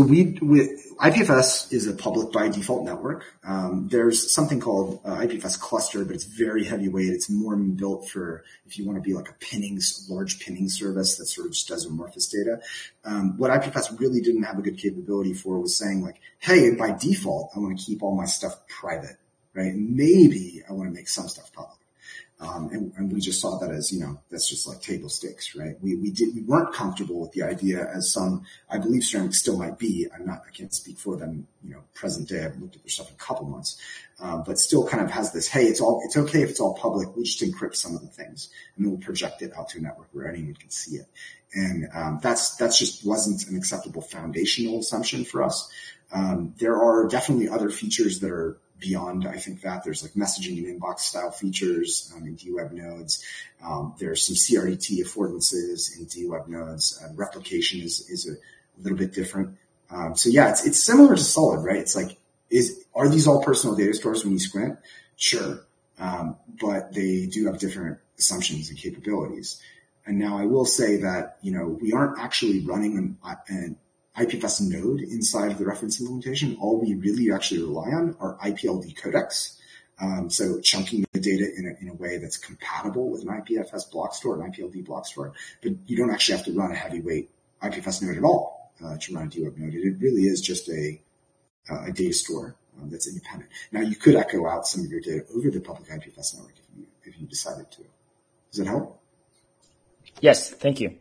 IPFS is a public by default network. There's something called IPFS cluster, but it's very heavyweight. It's more built for if you want to be like a large pinning service that sort of just does amorphous data. What IPFS really didn't have a good capability for was saying like, hey, by default, I want to keep all my stuff private, right? Maybe I want to make some stuff public. And we just saw that as, that's just like table stakes, right? We weren't comfortable with the idea as I believe Ceramic still might be. I can't speak for them, present day. I haven't looked at their stuff in a couple months. But still kind of has this, hey, it's okay if it's all public. We'll just encrypt some of the things and then we'll project it out to a network where anyone can see it. And, that's just wasn't an acceptable foundational assumption for us. There are definitely other features that are beyond, I think that there's like messaging and inbox style features in DWeb nodes. There's some CRDT affordances in DWeb nodes. Replication is a little bit different. It's similar to Solid, right? It's like, are these all personal data stores when you squint? Sure. But they do have different assumptions and capabilities. And now I will say that, we aren't actually running an IPFS node inside of the reference implementation. All we really actually rely on are IPLD codecs. So chunking the data in a way that's compatible with an IPFS block store, an IPLD block store. But you don't actually have to run a heavyweight IPFS node at all to run a DWeb node. It really is just a data store that's independent. Now you could echo out some of your data over the public IPFS network if you decided to. Does that help? Yes, thank you.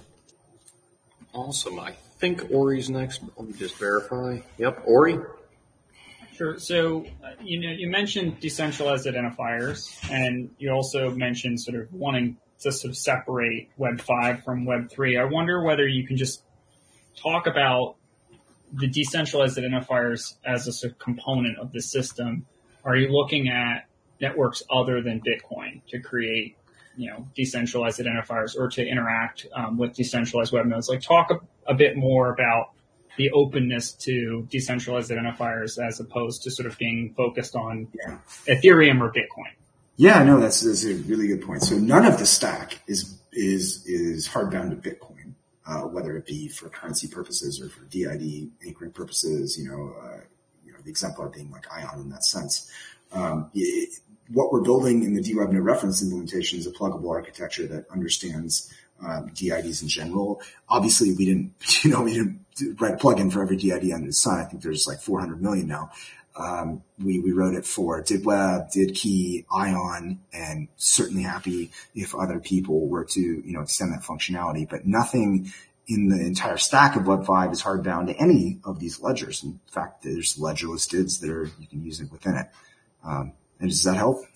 Awesome. I think Ori's next. Let me just verify. Yep, Ori. Sure. So, you mentioned decentralized identifiers, and you also mentioned sort of wanting to sort of separate Web 5 from Web 3. I wonder whether you can just talk about the decentralized identifiers as a sort of component of the system. Are you looking at networks other than Bitcoin to create, decentralized identifiers or to interact with decentralized web nodes. Like, talk a bit more about the openness to decentralized identifiers as opposed to sort of being focused on Ethereum or Bitcoin. Yeah, no, that's a really good point. So none of the stack is hardbound to Bitcoin, whether it be for currency purposes or for DID anchoring purposes. The exemplar being like ION in that sense. What we're building in the DWebNode reference implementation is a pluggable architecture that understands DIDs in general. Obviously, we didn't write a plugin for every DID under the sun. I think there's like 400 million now. We wrote it for DidWeb, DidKey, ION, and certainly happy if other people were to, extend that functionality. But nothing in the entire stack of Web5 is hardbound to any of these ledgers. In fact, there's ledgerless DIDs that you can use it within it. And does that help?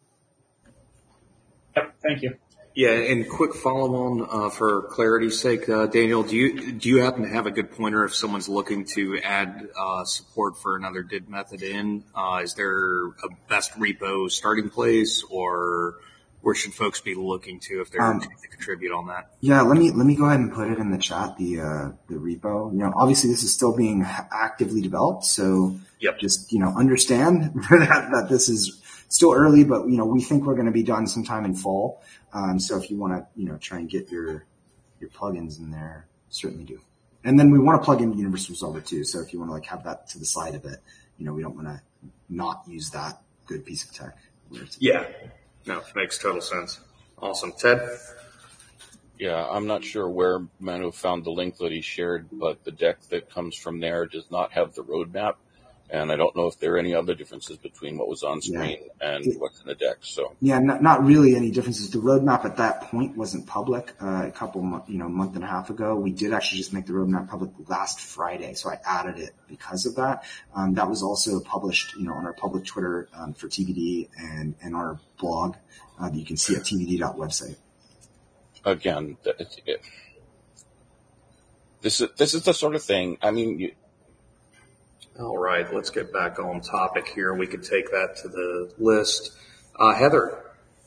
Yep, thank you. Yeah, and quick follow-on for clarity's sake, Daniel, do you happen to have a good pointer if someone's looking to add support for another DID method in? Is there a best repo starting place, or where should folks be looking to if they're going to contribute on that? Yeah, let me go ahead and put it in the chat, the repo. Obviously this is still being actively developed, so just understand that this is still early, but we think we're going to be done sometime in fall. So if you want to try and get your plugins in there, certainly do. And then we want to plug in Universal Resolver too. So if you want to have that to the side of it, we don't want to not use that good piece of tech. Yeah. No, makes total sense. Awesome. Ted? Yeah, I'm not sure where Manu found the link that he shared, but the deck that comes from there does not have the roadmap. And I don't know if there are any other differences between what was on screen and what's in the deck. So not really any differences. The roadmap at that point wasn't public. A couple, month and a half ago, we did actually just make the roadmap public last Friday. So I added it because of that. That was also published, on our public Twitter for TBD and our blog that you can see at tbd.website. Again, this is the sort of thing. I mean. All right, let's get back on topic here. We could take that to the list. Heather.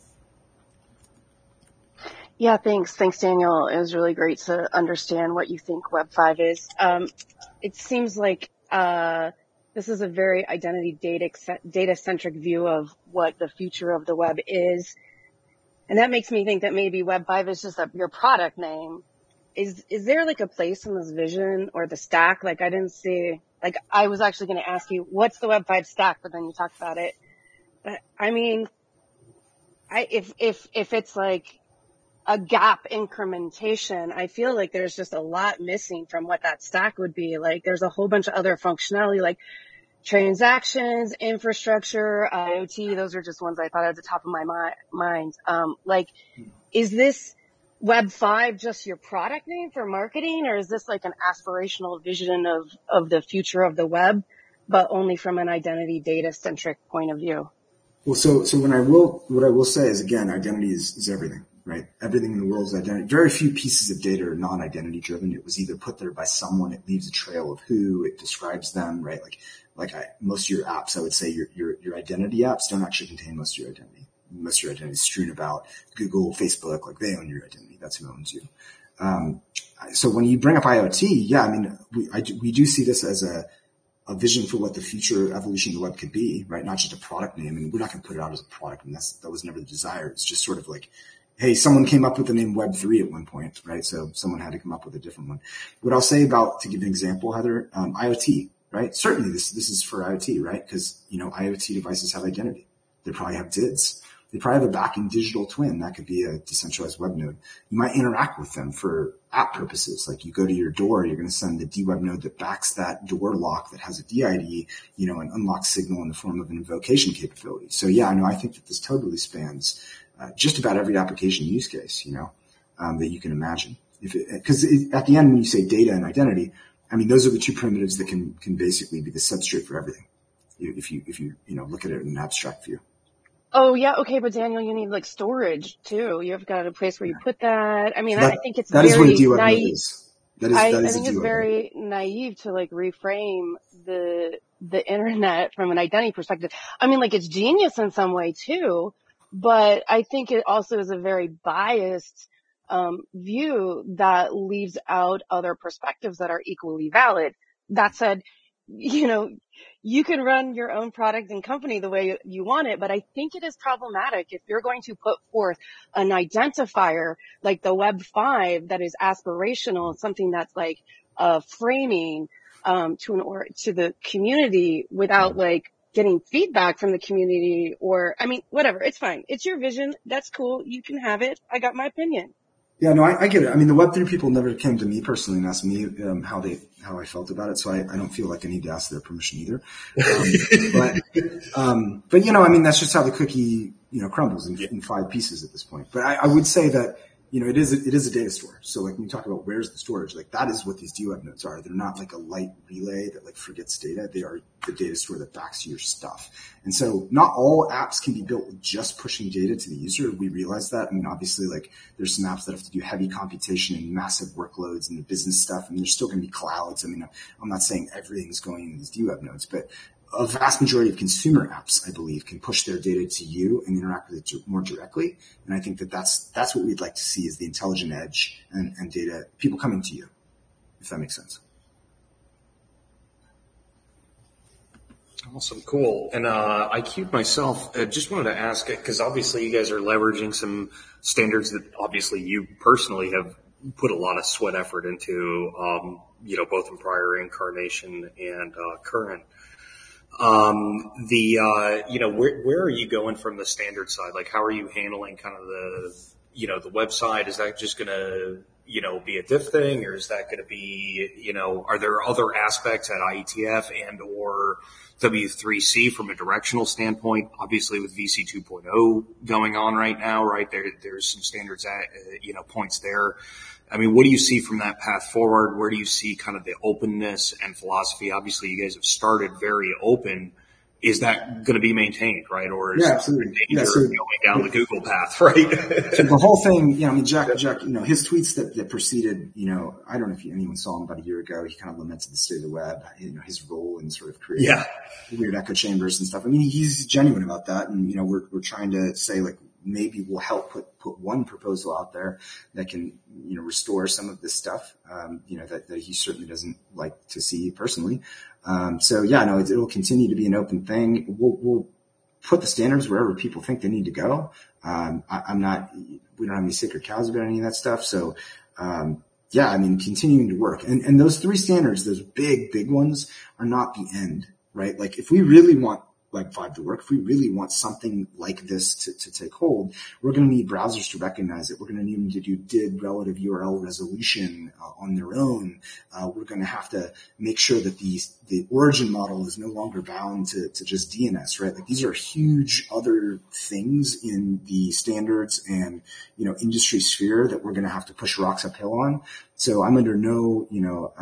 Yeah, thanks. Thanks, Daniel. It was really great to understand what you think Web5 is. It seems like this is a very identity data-centric view of what the future of the web is. And that makes me think that maybe Web5 is just your product name. Is there like a place in this vision or the stack? Like, I didn't see... Like, I was actually going to ask you, what's the Web5 stack? But then you talked about it. But I mean, if it's like a gap incrementation, I feel like there's just a lot missing from what that stack would be. Like, there's a whole bunch of other functionality, like transactions, infrastructure, IoT. Those are just ones I thought at the top of my mind. Is this Web5 just your product name for marketing, or is this like an aspirational vision of the future of the web, but only from an identity data centric point of view? Well, so what I will say is, again, identity is everything, right? Everything in the world is identity. Very few pieces of data are non-identity driven. It was either put there by someone. It leaves a trail of who, it describes them, right? Most of your apps, I would say your identity apps don't actually contain most of your identity. Most of your identity is strewn about. Google, Facebook, like they own your identity. That's who owns you. So when you bring up IoT, yeah, I mean, we do see this as a vision for what the future evolution of the web could be, right? Not just a product name. And we're not going to put it out as a product. And that was never the desire. It's just sort of like, hey, someone came up with the name Web3 at one point, right? So someone had to come up with a different one. What I'll say to give an example, Heather, IoT, right? Certainly this is for IoT, right? Because, IoT devices have identity. They probably have DIDs. They probably have a backing digital twin. That could be a decentralized web node. You might interact with them for app purposes. Like you go to your door, you're going to send the DWeb node that backs that door lock that has a DID, an unlock signal in the form of an invocation capability. So yeah, I think that this totally spans just about every application use case, that you can imagine. Because at the end, when you say data and identity, I mean, those are the two primitives that can basically be the substrate for everything. If you look at it in an abstract view. Oh yeah, okay, but Daniel, you need like storage too. You've got a place where you put that. I mean, I think it's very naive. I think it's very naive to like reframe the the internet from an identity perspective. I mean, like, it's genius in some way too, but I think it also is a very biased view that leaves out other perspectives that are equally valid. That said, you know, you can run your own product and company the way you want it, but I think it is problematic if you're going to put forth an identifier like the Web5 that is aspirational, something that's like framing to the community without like getting feedback from the community, or, I mean, whatever. It's fine. It's your vision. That's cool. You can have it. I got my opinion. Yeah, no, I get it. I mean, the Web3 people never came to me personally and asked me how I felt about it, so I don't feel like I need to ask their permission either. But you know, I mean, that's just how the cookie, you know, crumbles in 5 pieces at this point. But I would say that, you know, it is a data store. So like when you talk about where's the storage, like that is what these DWeb nodes are. They're not like a light relay that like forgets data. They are the data store that backs your stuff. And so not all apps can be built with just pushing data to the user. We realize that. I mean, obviously, like there's some apps that have to do heavy computation and massive workloads and the business stuff. And there's still going to be clouds. I mean, I'm not saying everything's going in these DWeb nodes, but a vast majority of consumer apps, I believe, can push their data to you and interact with it more directly. And I think that that's what we'd like to see is the intelligent edge and data, people coming to you, if that makes sense. Awesome. Cool. And I queued myself. Just wanted to ask, because obviously you guys are leveraging some standards that obviously you personally have put a lot of sweat effort into, you know, both in prior incarnation and current. You know, where are you going from the standard side? Like, how are you handling kind of the, you know, the website? Is that just going to, you know, be a diff thing, or is that going to be, you know, are there other aspects at IETF and or W3C from a directional standpoint? Obviously with VC 2.0 going on right now, right? There's some standards at, you know, points there. I mean, what do you see from that path forward? Where do you see kind of the openness and philosophy? Obviously, you guys have started very open. Is that going to be maintained, right? Or is absolutely. Danger going down the Google path, right? So the whole thing, you know, I mean, Jack, you know, his tweets that preceded, you know, I don't know if anyone saw him about a year ago. He kind of lamented the state of the web, you know, his role in sort of creating weird echo chambers and stuff. I mean, he's genuine about that. And, you know, we're trying to say, like, maybe we'll help put one proposal out there that can, you know, restore some of this stuff, you know, that he certainly doesn't like to see personally. So yeah, no, it'll continue to be an open thing. We'll put the standards wherever people think they need to go. We don't have any sacred cows about any of that stuff. So, yeah, I mean, continuing to work and those 3 standards, those big ones are not the end, right? Like if we really want Web5 to work, if we really want something like this to take hold, we're going to need browsers to recognize it. We're going to need them to do DID relative URL resolution on their own. We're going to have to make sure that the origin model is no longer bound to just DNS, right? Like these are huge other things in the standards and, you know, industry sphere that we're going to have to push rocks uphill on. So I'm under no, you know,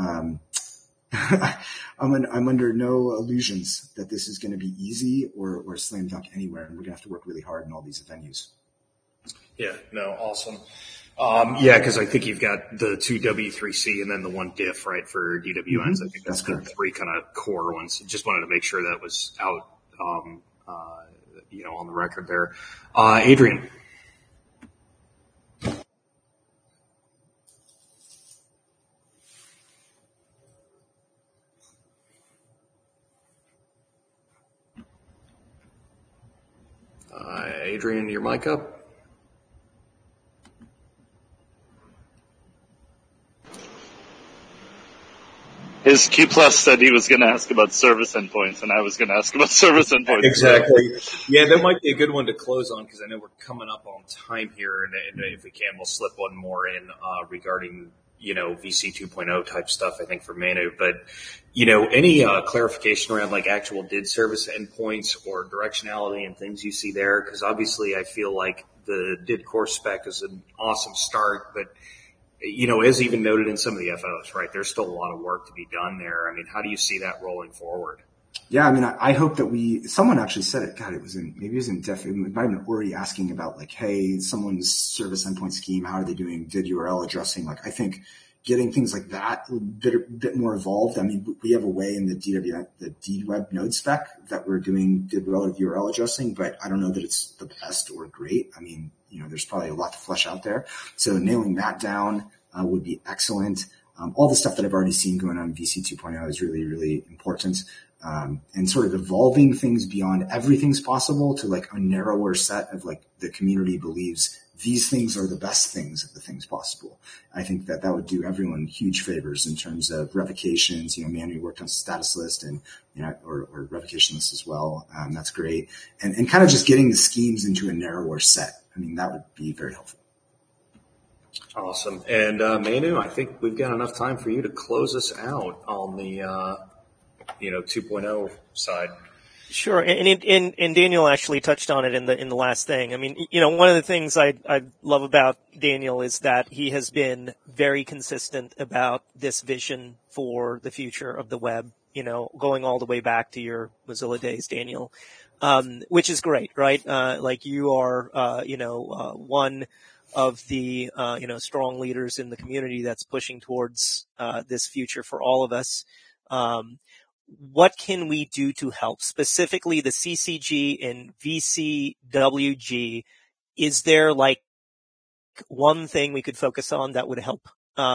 I'm under no illusions that this is going to be easy or a slam dunk anywhere, and we're going to have to work really hard in all these venues. Yeah, no, awesome. Yeah, because I think you've got the 2 W3C and then the 1 diff, right, for DWNs. Mm-hmm. I think that's the 3 kind of core ones. Just wanted to make sure that was out, you know, on the record there. Adrian. Adrian, your mic up? His Q Plus said he was going to ask about service endpoints, and I was going to ask about service endpoints. Exactly. Yeah, that might be a good one to close on because I know we're coming up on time here, and if we can, we'll slip one more in regarding, you know, VC 2.0 type stuff, I think, for Manu. But, you know, any clarification around like actual DID service endpoints or directionality and things you see there? Because obviously I feel like the DID core spec is an awesome start, but, you know, as even noted in some of the FOs, right, there's still a lot of work to be done there. I mean, how do you see that rolling forward? Yeah, I mean, I hope that someone actually said it. God, maybe it was in Def, it might have been already asking about like, hey, someone's service endpoint scheme, how are they doing DID URL addressing? Like, I think, getting things like that a bit more evolved. I mean, we have a way in the DWeb node spec that we're doing did relative URL addressing, but I don't know that it's the best or great. I mean, there's probably a lot to flesh out there. So nailing that down would be excellent. All the stuff that I've already seen going on in VC 2.0 is really, really important. And sort of evolving things beyond everything's possible to like a narrower set of like the community believes these things are the best things of the things possible. I think that would do everyone huge favors in terms of revocations. Manu worked on status list and, or revocation list as well. That's great. And kind of just getting the schemes into a narrower set. I mean, that would be very helpful. Awesome. And, Manu, I think we've got enough time for you to close us out on the, 2.0 side. Sure, and Daniel actually touched on it in the last thing. I mean, one of the things I love about Daniel is that he has been very consistent about this vision for the future of the web. Going all the way back to your Mozilla days, Daniel, which is great, right? Like you are, one of the strong leaders in the community that's pushing towards this future for all of us. What can we do to help? Specifically the CCG and VCWG, is there like one thing we could focus on that would help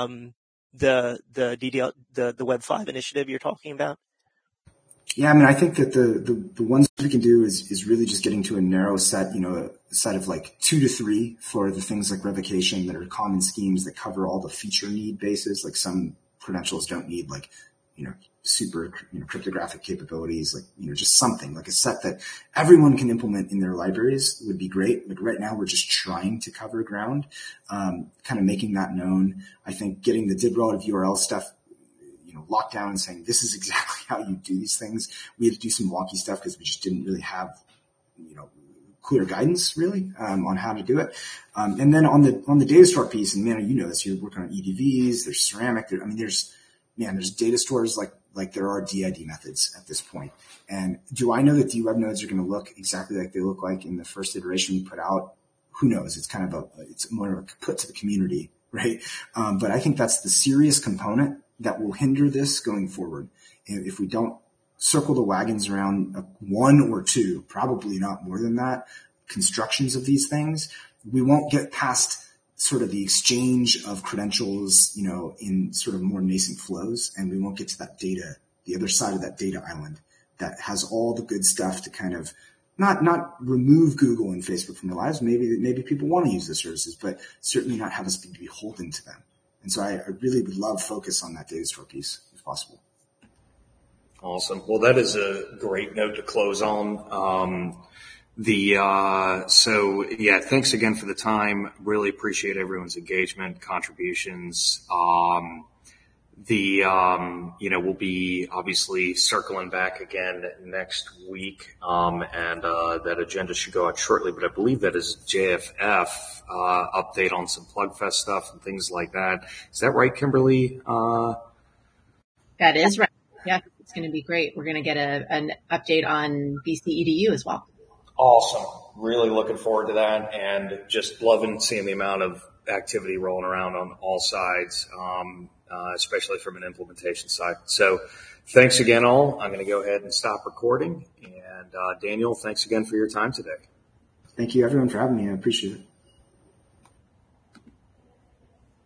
the Web 5 initiative you're talking about? Yeah, I mean, I think that the ones we can do is really just getting to a narrow set, a set of like 2 to 3 for the things like revocation that are common schemes that cover all the feature need bases. Like some credentials don't need like, super, cryptographic capabilities, like, just something like a set that everyone can implement in their libraries would be great. Like right now we're just trying to cover ground, kind of making that known. I think getting the did relative URL stuff, locked down and saying this is exactly how you do these things. We had to do some wonky stuff because we just didn't really have, clear guidance really, on how to do it. And then on the data store piece, and man, this, you're working on EDVs, there's ceramic, there's data stores like there are DID methods at this point. And do I know that DWeb nodes are going to look exactly like they look like in the first iteration we put out? Who knows? It's kind of it's more of a put to the community, right? But I think that's the serious component that will hinder this going forward. And if we don't circle the wagons around 1 or 2, probably not more than that, constructions of these things, we won't get past sort of the exchange of credentials, in sort of more nascent flows, and we won't get to that data, the other side of that data island that has all the good stuff to kind of not remove Google and Facebook from their lives. Maybe people want to use the services, but certainly not have us be beholden to them. And so I really would love focus on that data store piece if possible. Awesome. Well, that is a great note to close on. So yeah, thanks again for the time. Really appreciate everyone's engagement, contributions. We'll be obviously circling back again next week. And that agenda should go out shortly, but I believe that is JFF, update on some PlugFest stuff and things like that. Is that right, Kimberly? That is right. Yeah, it's going to be great. We're going to get an update on BC EDU as well. Awesome. Really looking forward to that, and just loving seeing the amount of activity rolling around on all sides, especially from an implementation side. So thanks again, all. I'm going to go ahead and stop recording. And Daniel, thanks again for your time today. Thank you, everyone, for having me. I appreciate it.